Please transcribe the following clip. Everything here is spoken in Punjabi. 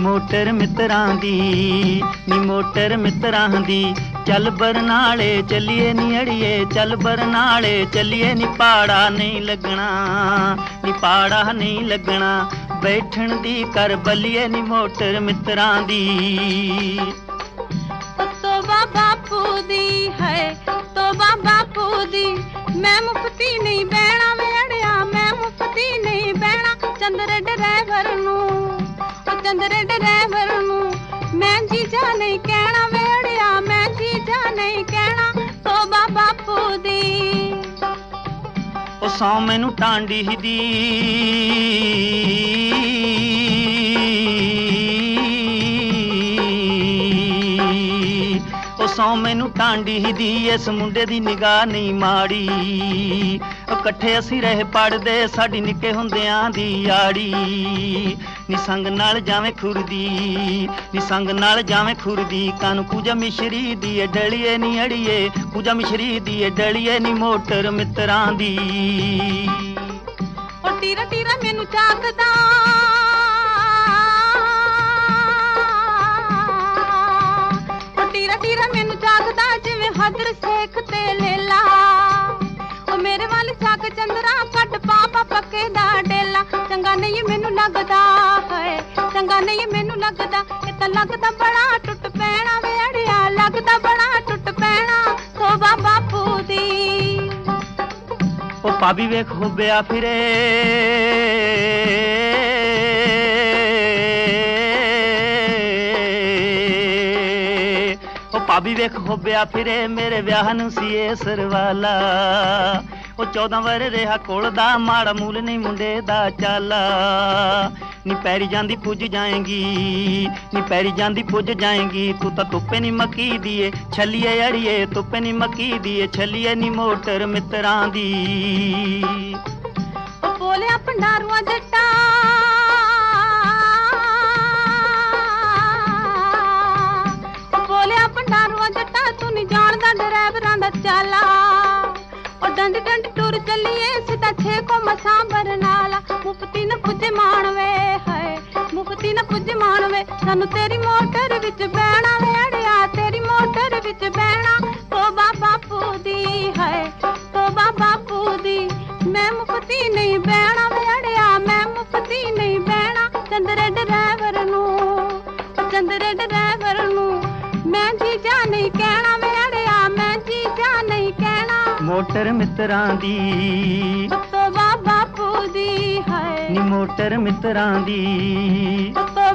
ਮੋਟਰ ਮਿੱਤਰਾਂ ਦੀ, ਨੀ ਮੋਟਰ ਮਿੱਤਰਾਂ ਦੀ। ਚੱਲ ਬਰਨਾਲੇ ਚੱਲੀਏ ਨੀ ਅੜੀਏ, ਚੱਲ ਬਰਨਾਲੇ ਚੱਲੀਏ ਨੀ ਪਾੜਾ ਨਹੀਂ ਲੱਗਣਾ, ਨੀ ਪਾੜਾ ਨਹੀਂ ਲੱਗਣਾ। ਬੈਠਣ ਦੀ ਕਰ ਬੱਲੀਏ ਨੀ ਮੋਟਰ ਮਿੱਤਰਾਂ ਦੀ। ਤੋਬਾ ਬਾਪੂ ਦੀ ਹੈ, ਤੋਬਾ ਬਾਪੂ ਦੀ। ਮੈਂ ਮੁਫਤੀ ਨਹੀਂ ਬਹਿਣਾ ਵੇੜਿਆ, ਮੈਂ ਮੁਫਤੀ ਨਹੀਂ ਬਹਿਣਾ। ਚੰਦਰ ਡਰਾਈਵਰ ਨੂੰ, ਉਹ ਚੰਦਰ ਡਰਾਈਵਰ ਨੂੰ ਮੈਂ ਜੀਜਾ ਨਹੀਂ ਕਹਿਣਾ ਵੇੜਿਆ, ਮੈਂ ਜੀਜਾ ਨਹੀਂ ਕਹਿਣਾ। ਤੋਬਾ ਬਾਪੂ ਦੀ। ਉਹ ਸੌ ਮੈਨੂੰ ਟਾਂਡੀ ਦੀ, ਉਹ ਸੌ ਮੈਨੂੰ ਟਾਂਡੀ ਦੀ। ਇਸ ਮੁੰਡੇ ਦੀ ਨਿਗਾਹ ਨਹੀਂ ਮਾੜੀ, ਇਕੱਠੇ ਅਸੀਂ ਰਹੇ ਪੜਦੇ ਸਾਡੀ ਨਿੱਕੇ ਹੁੰਦਿਆਂ ਦੀ ਯਾੜੀ। ਨੀ ਸੰਗ ਨਾਲ ਜਾਵੇਂ ਖੁਰਦੀ, ਨੀ ਸੰਗ ਨਾਲ ਜਾਵੇਂ ਖੁਰਦੀ। ਕਾਨੂੰ ਪੂਜਾ ਮਿਸ਼ਰੀ ਦੀ ਡਲੀਏ ਨੀ ਅੜੀਏ, ਪੂਜਾ ਮਿਸ਼ਰੀ ਦੀ ਡਲੀਏ ਨੀ ਮੋਟਰ ਮਿੱਤਰਾਂ ਦੀ। ਉਹ ਟੀਰਾ ਟੀਰਾ ਮੈਨੂੰ ਚਾਕਦਾ, ਉਹ ਟੀਰਾ ਟੀਰਾ ਮੈਨੂੰ ਚਾਕਦਾ ਜਿਵੇਂ ਹਦਰ ਸੇਖ ਤੇ ਲੇਲਾ। ਉਹ ਮੇਰੇ ਵੱਲ ਚੱਕ ਚੰਦਰਾ ਕੱਢ ਪਾਪਾ ਪੱਕੇ ਦਾ ਡੇਲਾ। ਚੰਗਾ ਨਹੀਂ ਮੈਨੂੰ ਲੱਗਦਾ ਹੈ, ਚੰਗਾ ਨਹੀਂ ਮੈਨੂੰ ਲੱਗਦਾ। ਇਹ ਤਾਂ ਲੱਗਦਾ ਬੜਾ ਟੁੱਟ ਪੈਣਾ ਵੇੜਿਆ, ਲੱਗਦਾ ਬੜਾ ਟੁੱਟ ਪੈਣਾ। ਤੋਬਾ ਬਾਪੂ ਦੀ। ਉਹ ਭਾਬੀ ਵੇਖ ਹੋਬਿਆ ਫਿਰੇ, ਉਹ ਭਾਬੀ ਵੇਖ ਹੋਬਿਆ ਫਿਰੇ। ਮੇਰੇ ਵਿਆਹ ਨੂੰ ਸੀ ਇਹ ਸਰਵਾਲਾ, ਉਹ 14 ਵਰ ਰਿਹਾ ਕੋਲ ਦਾ। ਮਾੜਾ ਮੂਲ ਨਹੀਂ ਮੁੰਡੇ ਦਾ ਚਾਲਾ। ਨੀ ਪੈਰੀ ਜਾਂਦੀ ਪੁੱਜ ਜਾਏਗੀ, ਨੀ ਪੈਰੀ ਜਾਂਦੀ ਪੁੱਜ ਜਾਏਗੀ। ਤੂੰ ਤਾਂ ਧੁੱਪੇ ਨੀ ਮੱਕੀ ਦੀਏ ਛੱਲੀਏ ਅੜੀਏ, ਧੁੱਪੇ ਨੀ ਮੱਕੀ ਦੀਏ ਛੱਲੀਏ ਨੀ ਮੋਟਰ ਮਿੱਤਰਾਂ ਦੀ। ਉਹ ਬੋਲਿਆ ਭੰਡਾਰੂਆਂ ਜੱਟਾ, ਉਹ ਬੋਲਿਆ ਭੰਡਾਰੂਆਂ ਜੱਟਾ। ਤੂੰ ਨਹੀਂ ਜਾਣਦਾ ਡਰਾਈਵਰਾਂ ਦਾ ਚਾਲਾ। ਉਹ ਡੰਡ ਡੰਡ ਟੁਰ ਚੱਲੀਏ ਸਿੱਧਾ 6 ਕੋ ਮਸਾਂ ਬਰਨਾਲਾ। ਮੁਫਤੀ ਨਾ ਪੁੱਜੇ ਮਾਣਵੇ ਹੈ, ਮੁਫਤੀ ਨਾ ਪੁੱਜੇ ਮਾਣਵੇ। ਸਾਨੂੰ ਤੇਰੀ ਮੋਟਰ ਵਿੱਚ ਬਹਿਣਾ ਵੇੜਿਆ, ਤੇਰੀ ਮੋਟਰ ਵਿੱਚ ਬਹਿਣਾ। ਤੋਬਾ ਬਾਪੂ ਦੀ ਹੈ, ਤੋਬਾ ਬਾਪੂ ਦੀ। ਮੈਂ ਮੁਫਤੀ ਨਹੀਂ ਬਹਿਣਾ ਵੇੜਿਆ, ਮੈਂ ਮੁਫਤੀ ਨਹੀਂ ਬਹਿਣਾ। ਚੰਦਰ ਡਰਾਈਵਰ ਨੂੰ, ਚੰਦਰ ਡਰਾਈਵਰ ਨੂੰ ਮੈਂ ਜੀਜਾ ਨਹੀਂ ਕਹਿਣਾ ਵੇੜਿਆ, ਮੈਂ ਜੀਜਾ ਨਹੀਂ ਕਹਿਣਾ। ਮੋਟਰ ਮਿੱਤਰਾਂ ਦੀ, ਤੋਬਾ ਬਾਪੂ ਦੀ ਹੈ, ਨੀ ਮੋਟਰ ਮਿੱਤਰਾਂ ਦੀ।